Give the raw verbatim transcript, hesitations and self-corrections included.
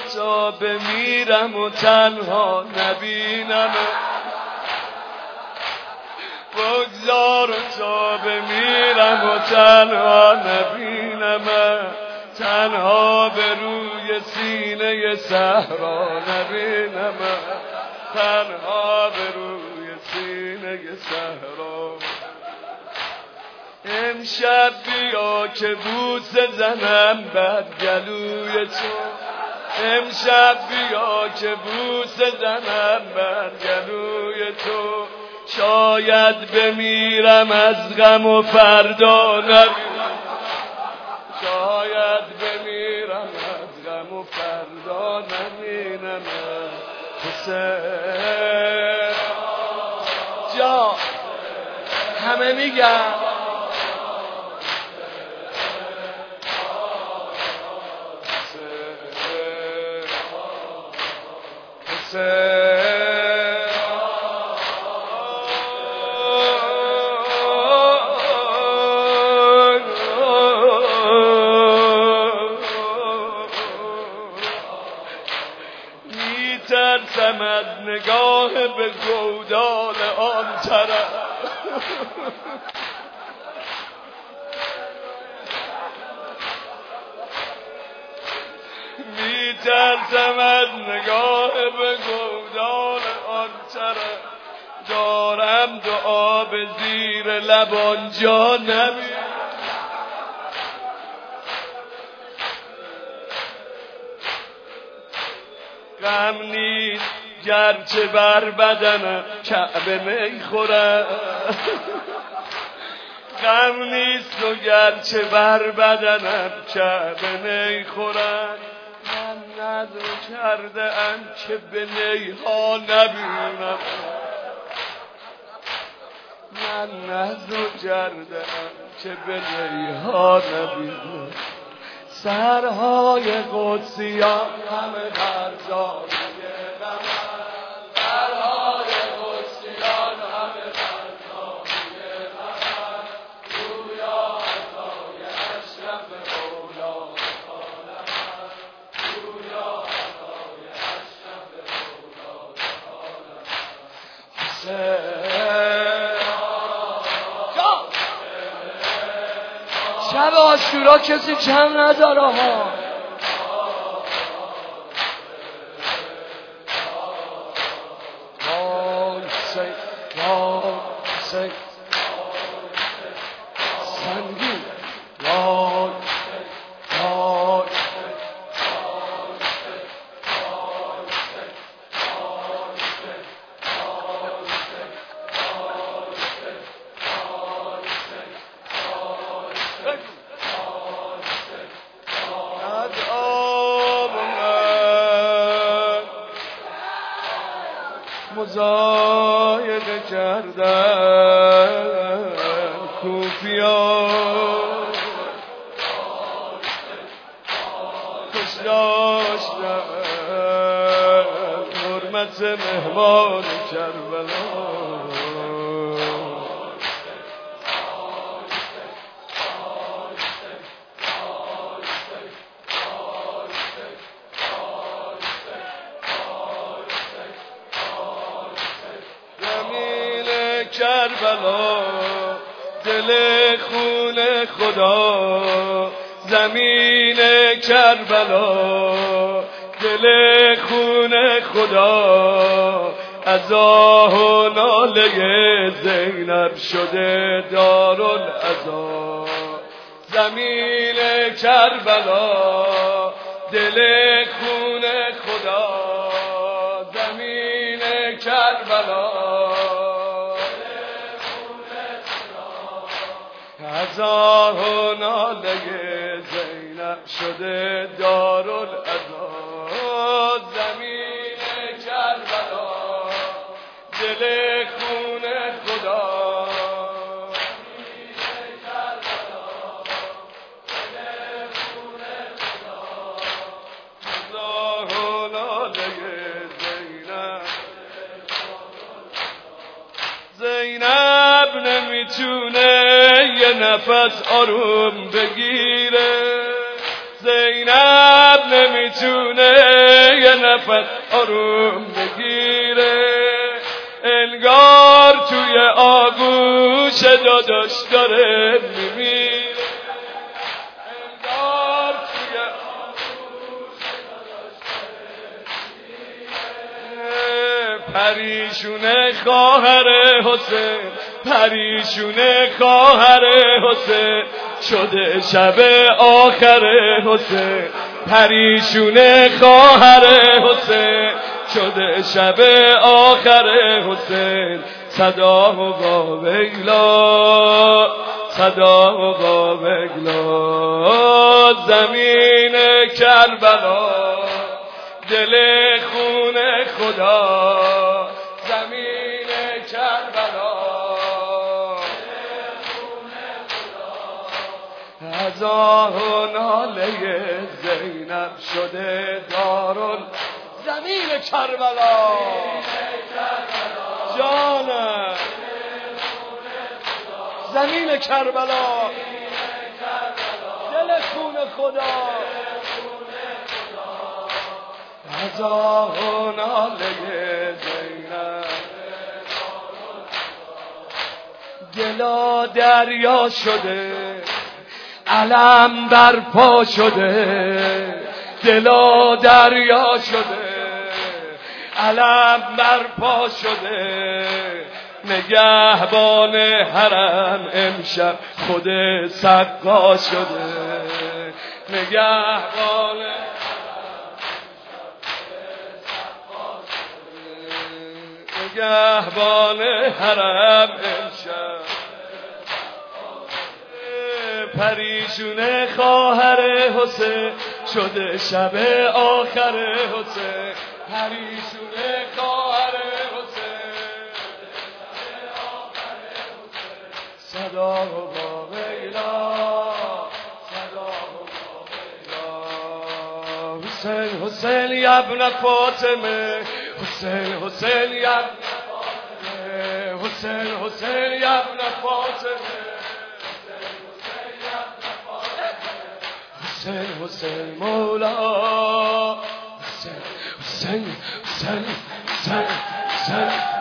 تا بمیرم و تنها نبینم، بگذار تا بمیرم و تنها نبینم، تنها به روی سینه صحرا نبینم، تنها به روی سینه صحرا. امشب بیا که بوسه زنم بر گلوی تو، امشب بیا که بوسه زنم بر گلوی تو، شاید بمیرم از غم و فردا نبینم، شاید بمیرم از غم و فردا نبینم. حسین جا همه میگن میترسم از نگاه به گودال آن طرف، میترسم از نگاه به گودال آن طرف، دارم دعا به زیر لب آنجا نبینم، غم نیست گرچه بر بدنم کعبه میخورم، غم نیست و گرچه بر بدنم کعبه میخورم، من نذر کرده ام که به نیها نبینم، من نذر کرده ام که به نیها نبینم. سرهای قدسیان همه بر زانوی قمر، سرهای قدسیان همه بر زانوی قمر، گویا عطای اشرف اولا عالم، گویا عطای اشرف اولا عالم. حسین شب عاشورا کسی کم نداره ها، حسین حسین سنگین وای وای مضایقه کردن کوفیان، خوش داشتن حرمت مهمان کربلا، کربلا دل خون خدا، زمین کربلا دل خون خدا، از آه و ناله زینب شده دارالعزا، زمین کربلا دل خون خدا، زمین کربلا از آه و ناله زینب شده دارالعزا، زمین کربلا دل خون خدا، زمین کربلا دل خون خدا، از آه و ناله زینب، زینب نمیتونه یه نفس آروم بگیره، زینب نمیتونه نفس آروم بگیره، انگار توی آغوش داداش داره میمیره، انگار توی آغوش داداش داره میمیره. پریشونه خواهر حسین، پریشونه خواهر حسین، شده شب آخر حسین، پریشونه خواهر حسین، شده شب آخر حسین. صدا و قابلا، صدا و قابلا، زمین کربلا، دل خون خدا، زمین کربلا، از آه و ناله زینب شده دارال زمین کربلا. جانم زمین کربلا، دل خون خدا، از آه و ناله زینب. دلا دریا شده، علم برپا شده، دلا دریا شده، علم برپا شده. نگهبان حرم امشب خود سقا شده، نگهبان نگهبان حرم امشب. پریشونه خواهر حسین، شده شب آخر حسین، پریشونه خواهر حسین، صدا و باقیلا، صدا و باقیلا. حسین حسین ابن فاطمه، حسین حسین ابن فاطمه، حسین حسین ابن فاطمه، حسین حسین مولا، حسین حسین حسین حسین حسین